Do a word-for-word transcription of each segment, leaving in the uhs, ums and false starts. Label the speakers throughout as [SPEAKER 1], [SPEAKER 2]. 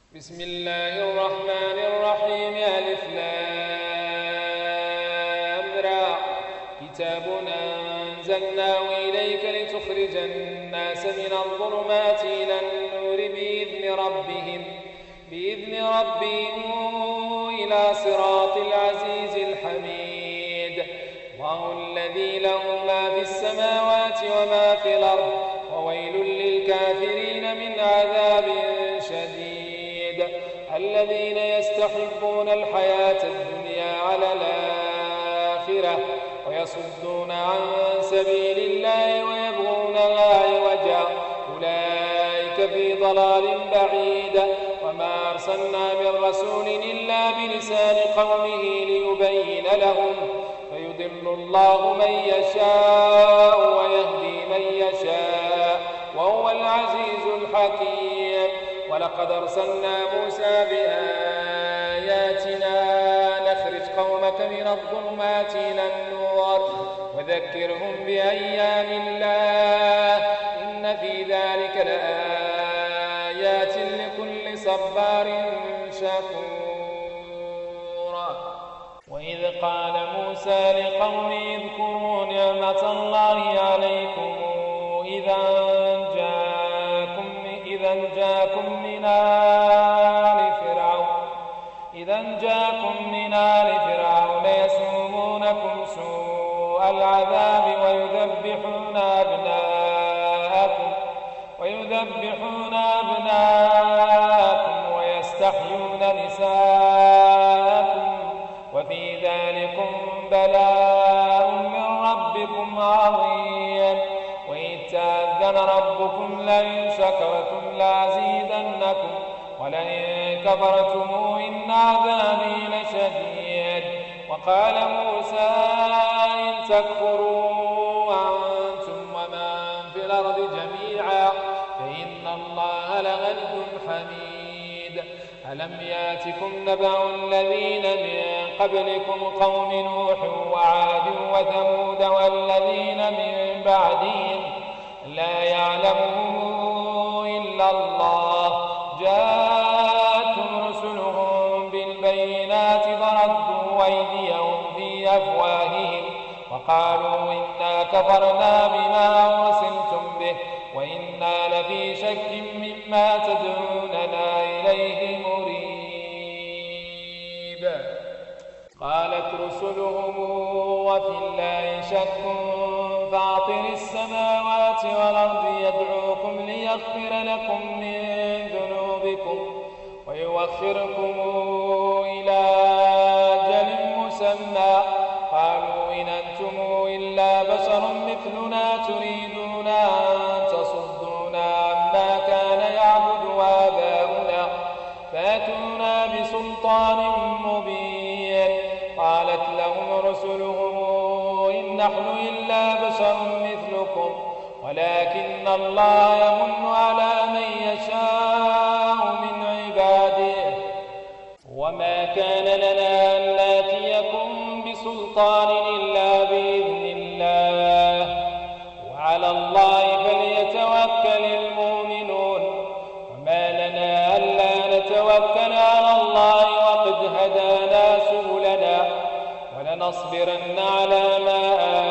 [SPEAKER 1] بسم الله الرحمن الرحيم. ألف لام را. كتاب أنزلناه إليك لتخرج الناس من الظلمات إلى النور بإذن ربهم بإذن ربهم إلى صراط العزيز الحميد. الله الذي له ما في السماوات وما في الأرض وويل للكافرين من عذاب شديد. الذين يستحبون الحياة الدنيا على الآخرة ويصدون عن سبيل الله ويبغونها عوجا أولئك في ضلال بعيد. وما أرسلنا من رسول إلا بلسان قومه ليبين لهم فيضل الله من يشاء ويهدي من يشاء وهو العزيز الحكيم. ولقد أرسلنا موسى بآياتنا نخرج قومك من الظلمات إلى النور وذكرهم بأيام الله إن في ذلك لآيات لكل صبار شكور. وإذ قال موسى لقومه اذكروا نعمة الله عليكم إذا جاءكم إذا جاءكم من آل فرعون إذا جاءكم من آل فرعون يسومونكم سوء العذاب ويذبحون أبناءكم ويذبحون أبناءكم ويستحيون نساءكم وفي ذلكم بلاء من ربكم عظيم. وإذ تأذن ربكم لئن شكرتم لأزيدنكم ولئن كفرتم إن عذابي لشديد. وقال موسى إن تكفروا أنتم ومن في الأرض جميعا فإن الله لغني حميد. ألم ياتكم نبأ الذين من قبلكم قوم نوح وعاد وثمود والذين من بعدهم لا يعلمهم إلا الله جاءتهم رسلهم بالبينات فردوا أيديهم في أفواههم وقالوا إنا كفرنا بما أرسلتم به وإنا لفي شك مما تدعوننا إليه مريب. قالت رسلهم وفي الله شك فاطر السماوات والأرض يدعوكم ليغفر لكم من ذنوبكم ويؤخركم إلى أجل مسمى. قالوا إن أنتم إلا بشر مثلنا تريدون أن تصدونا عما كان يعبد آباؤنا فأتونا بسلطان مبين. قالت لهم رسلهم إن نحن إلا بشر مثلكم ولكن الله يمن على من يشاء من عباده وما كان لنا أن نأتيكم بسلطان إلا بإذن الله وعلى الله فليتوكل المؤمنون. وما لنا ألا نتوكل على الله وقد هدانا سبلنا ولنصبرن على ما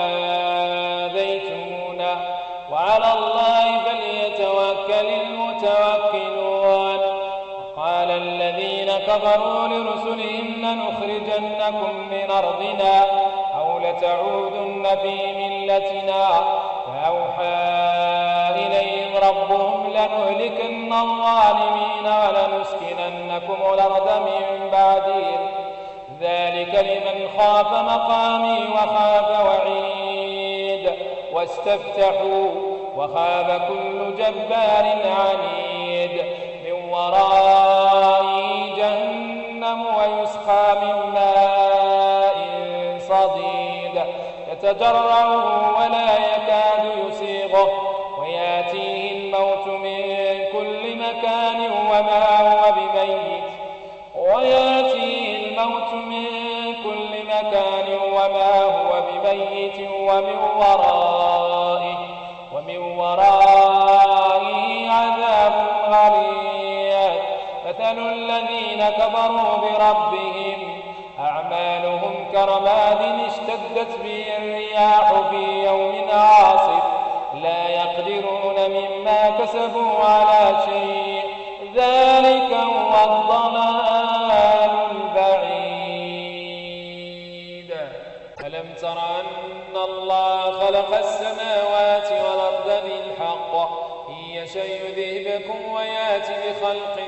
[SPEAKER 1] آذيتمونا وعلى الله فليتوكل المتوكلون. وقال الذين كفروا لرسلهم لنخرجنكم من أرضنا أو لتعودن في ملتنا فأوحى إليهم ربهم لنهلكن الظالمين ولنسكننكم الأرض من بعدهم ذلك لمن خاف مقامي وخاف وعيد واستفتحوا وخاب كل جبار عنيد. من ورائه جهنم ويسقى من ماء صديد يتجرعه ولا يكاد يسيغه وياتيه الموت من كل مكان وما هو بميت وياتيه الموت من كل مكان وما هو بميت ومن ورائه ومن ورائه عذاب غليظ مثل الذين كفروا بربهم أعمالهم كرماد اشتدت به الرياح في يوم عاصف لا يقدرون مما كسبوا على شيء ذلك هو الضلال البعيد. ألم تر أن الله خلق السماوات والأرض بالحق إن يشأ يذهبكم ويأتي بخلق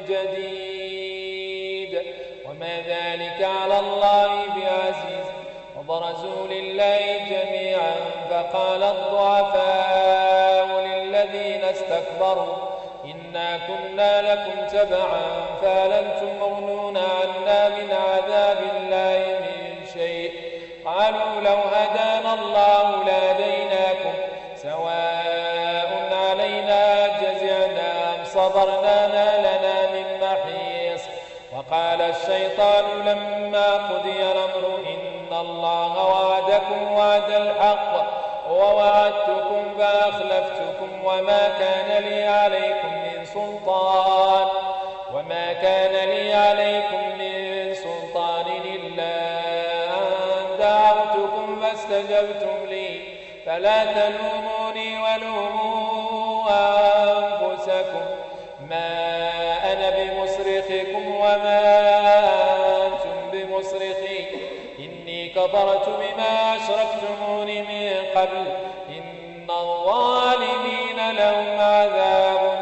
[SPEAKER 1] جديد وما ذلك على الله بعزيز. وبرزوا لله جميعا فقال الضعفاء للذين استكبروا إنا كنا لكم تبعا فهل أنتم مغنون عنا من عذاب الله من شيء قالوا لو هدانا الله لهديناكم سواء علينا جزعنا أم صبرنا ما لنا من محيص. وقال الشيطان لما قضي الأمر إن الله وعدكم وعد الحق ووعدتكم فأخلفتكم وما كان لي عليكم من سلطان وما كان لي عليكم من سلطان إلا أن دعوتكم فاستجبتم لي فلا تلوموني ولوموا أنفسكم ما أنا بمصرخكم وما أنتم بمصرخي إني كفرت بما أشركتمون من قبل إن الظالمين لهم عذاب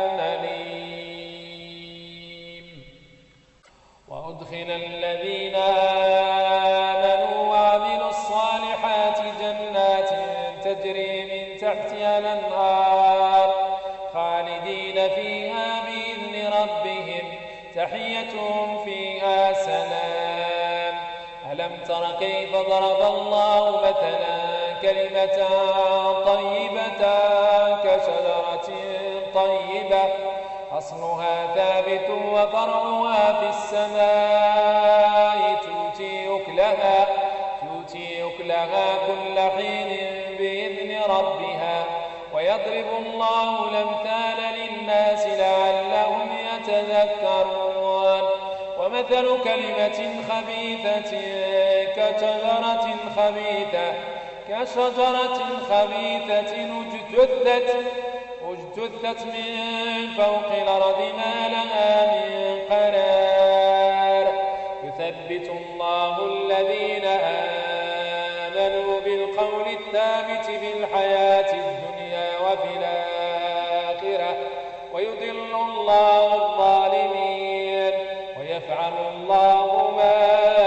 [SPEAKER 1] أليم. وأدخل الذين آمنوا وعملوا الصالحات جنات تجري من تحتها الأنهار خالدين فيها بإذن ربهم تحيتهم فيها سلام. ألم تر كيف ضرب الله مثلا كلمة طيبة كشجرة طيبة أصلها ثابت وفرعها في السماء تؤتي أكلها تؤتي أكلها كل حين بإذن ربها ويضرب الله الأمثال للناس لعلهم يتذكرون. ومثل كلمة خبيثة كشجرة خبيثة كشجرة خبيثة اجتثت اجتثت من فوق الأرض ما لها من قرار يثبت الله الذين آمنوا بالقول الثابت في الحياة الدنيا وفي الآخرة ويضل الله الظالمين ويفعل الله ما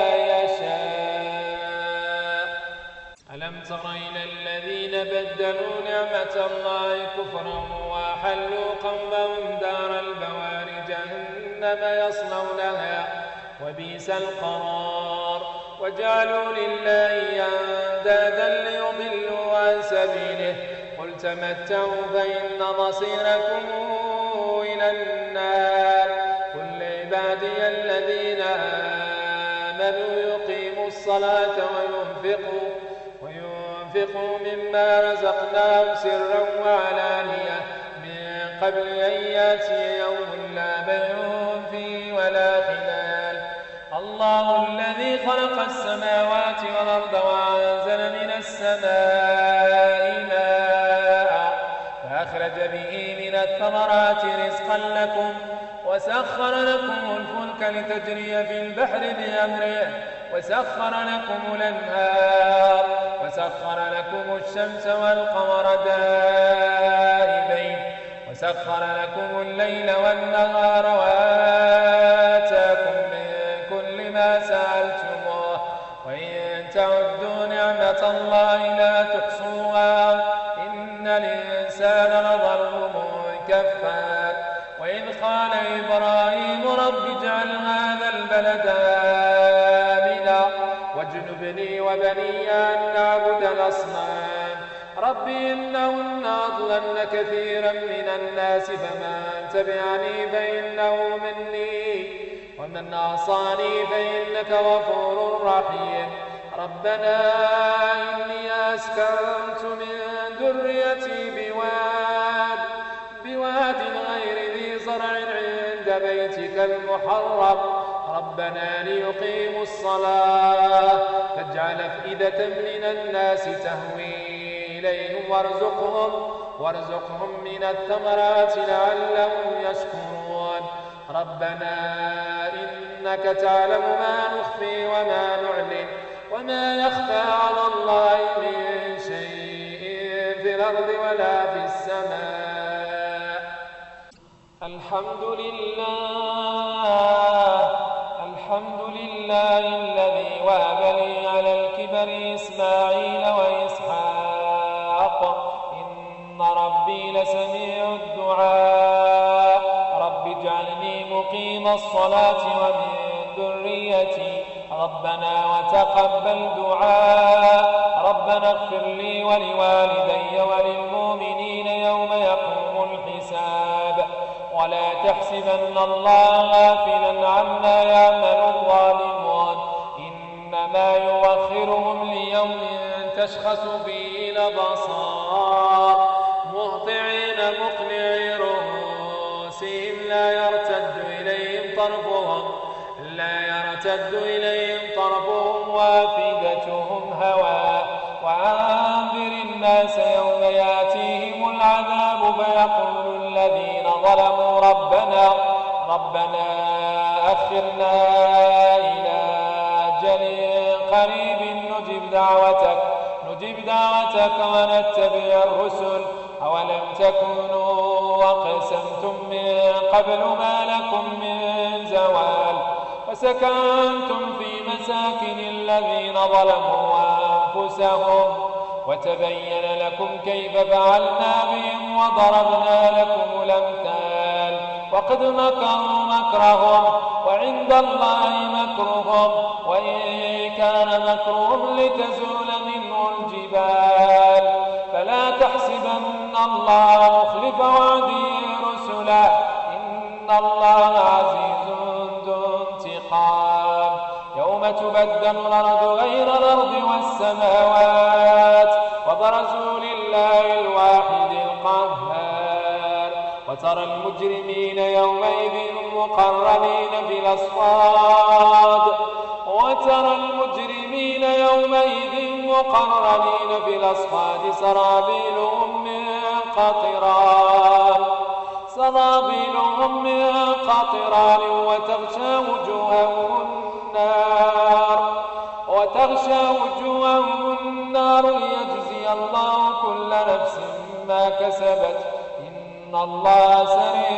[SPEAKER 1] يشاء. ألم تر إلى الذين بدلوا نعمة الله كفرا وأحلوا قومهم دار البوار جهنم يصلونها وبئس القرار وجعلوا لله أندادا ليضلوا عن سبيله قل تمتعوا فإن مصيركم إلى النار قل لعبادي الذين آمنوا يقيموا الصلاة وينفقوا وينفقوا مما رزقناهم سرا وعلانية من قبل أن يأتي يوم لا بيع فيه ولا خلال. الله الذي خلق السماوات والأرض وأنزل من السماء ماء فأخرج به من الثمرات رزقا لكم وسخر لكم الفلك لتجري في البحر بأمره وسخر لكم الأنهار وسخر لكم الشمس والقمر دائبين وسخر لكم الليل والنهار وآتاكم من كل ما سألتموه وإن تعدوا نعمة الله لا تحصوها إن الإنسان لظلوم كفار. وإذ قال إبراهيم رب اجعل هذا البلد آمنا واجنبني وبني أن نعبد الأصنام رب إنهن أضللن كثيرا من الناس فمن تبعني فإنه مني ومن عصاني فإنك غفور رحيم. ربنا إني أسكنت من ذريتي بواد بواد غير ذي زرع عند بيتك المحرم ربنا ليقيموا الصلاة فاجعل أفئدة من الناس تهوي إليهم وارزقهم, وارزقهم من الثمرات لعلهم يشكرون ربنا إنك تعلم ما نخفي وما نعلن وما يخفى على الله من شيء في الأرض ولا في السماء الحمد لله الحمد لله الذي وهب لي على الكبر إسماعيل وإسحاق إن ربي لسميع الدعاء رب اجعلني مقيم الصلاة ومن ذريتي ربنا وتقبل دعاء ربنا اغفر لي ولوالدي وللمؤمنين يوم يقوم الحساب ولا تحسبن الله غافلا عما يعمل الظالمون إنما يوخرهم ليوم تشخص فيه الأبصار مهطعين مقنعي رؤوسهم لا يرتد إليهم طرفهم لا يرتد إليهم طرفهم وافدتهم هواء وأنذر الناس يوم يأتيهم العذاب فيقول الذين ظلموا ربنا ربنا أخرنا إلى أجل قريب نجب دعوتك نجب دعوتك ونتبع الرسل أولم تكونوا أقسمتم من قبل ما لكم من زوال وسكنتم في مساكن الذين ظلموا أنفسهم وتبين لكم كيف فعلنا بهم وضربنا لكم الأمثال وقد مكروا مكرهم وعند الله مكرهم وإن كان مكرهم لتزول منه الجبال فلا تحسبن الله مخلف وعده رسله إن الله عزيز ذو انتقام يوم تبدل الأرض غير الأرض والسماوات وبرزوا لله الواحد القهار وترى المجرمين يومئذ مقرنين في الأصفاد وترى المجرمين يومئذ مقرنين في الأصفاد سرابيلهم من قطران سرابيلهم من قطران وتغشى وجوههم النار وتغشى وجوههم النار ليجزي الله كل نفس ما كسبت إن الله سريع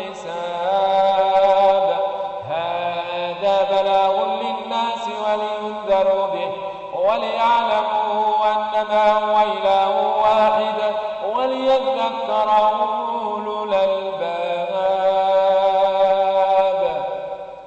[SPEAKER 1] الحساب هذا بلاغ للناس ولينذروا به وليعلموا أنما هو إله واحد وليذكر